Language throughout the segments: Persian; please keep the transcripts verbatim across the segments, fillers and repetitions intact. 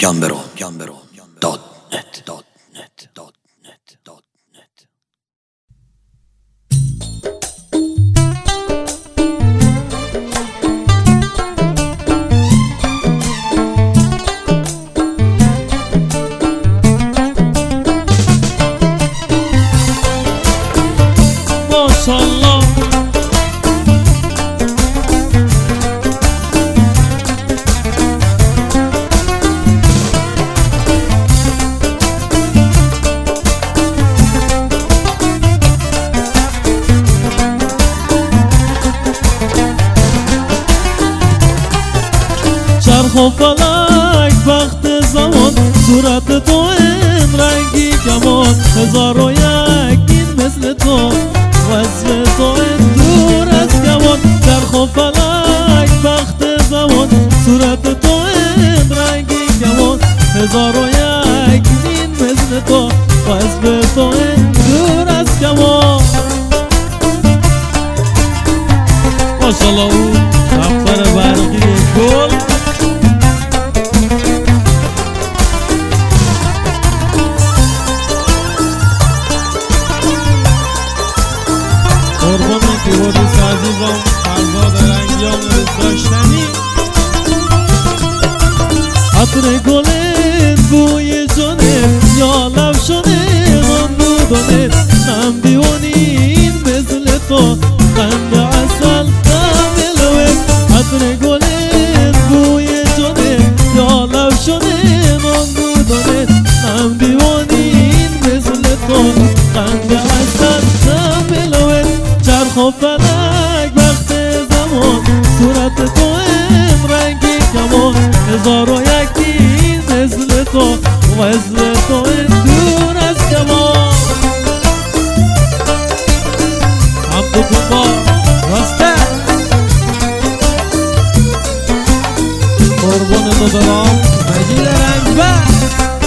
گمبرو گمبرو دات نت دات نت دات نت دات نت. ماشاءالله چرخ و فلک وقت زمان صورت تو این رنگی کمان هزار و یک این مثل تو وصف تو این دور از کمان چرخ و فلک وقت زمان صورت تو این رنگی کمان هزار و یک این مثل تو وصف تو این دور از کمان. ماشاءالله اون دفتر برقی گل قربان کیبوردیست عزیزم فرزاد رنگیان داشتنی عطر گلت بوی جانت یا لب شده من بودنت نم دیوانین مثل تو قند عسل نم لوت عطر گلت بوی جانت یا لب شده من بودنت نم دیوانین مثل تو قند عسل نم لوت چرخ و فلک وقت زمان صورت تو این رنگی کمان هزار و یکی مثل تو وزن تو این دور از کمان. حمدتون با راسته قربان تو دارم مجید رنگبر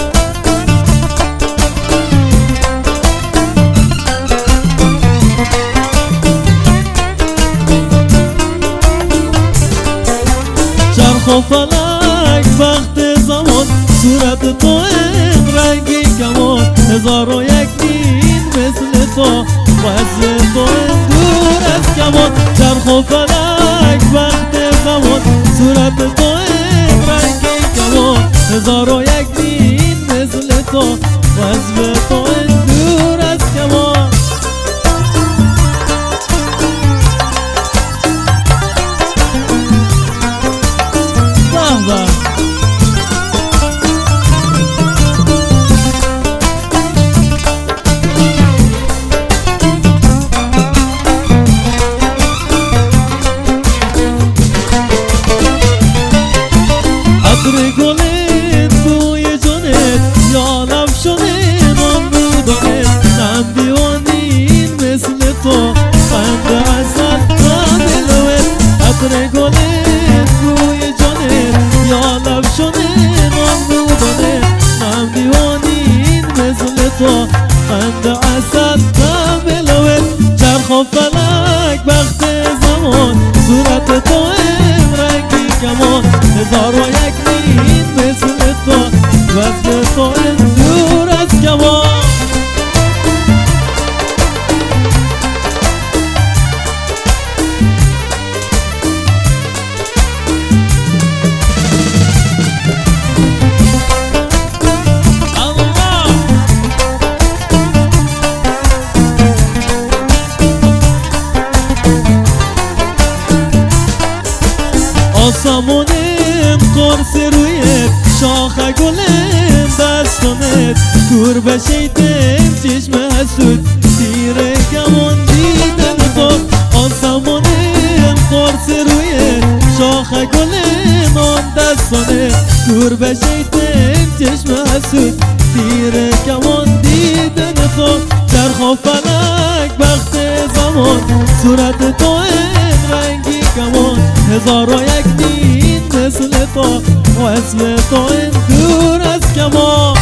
چرخ و فلک وقت زمان صورت تو این رنگی کمان هزار و یک این مثل تو وزن تو این دور از کمان چرخ و فلک وقت زمان صورت تو این رنگی کمان هزار و یک این مثل تو وزن تو این دور از کمان. عطر گلت بوی جانت یا لب شده من بودنت نم دیوانین مثل تو قند عسل نم لوت عطر گلت بوی جانت یا لب شده من بودنت نم دیوانین مثل تو قند عسل نم لوت چرخ و فلک وقت زمان صورت تو این رنگی کمان هزار و یک این مثل تو وزن تو این دور از کمان. آسمانم قرص رویت شاخ گلم دستانت کور بشیدم چشم حسود تیر کمان دیدن تو آسمانم قرص رویت شاخ گلم آن دستانت کور بشیدم چشم حسود تیر کمان دیدن تو چرخ و فلک وقت زمان صورت تو این رنگی کمان هزار و یک این مثل تو وصل تو این دور از کمان.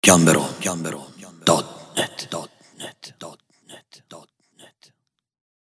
جنبرو جنبرو دات نت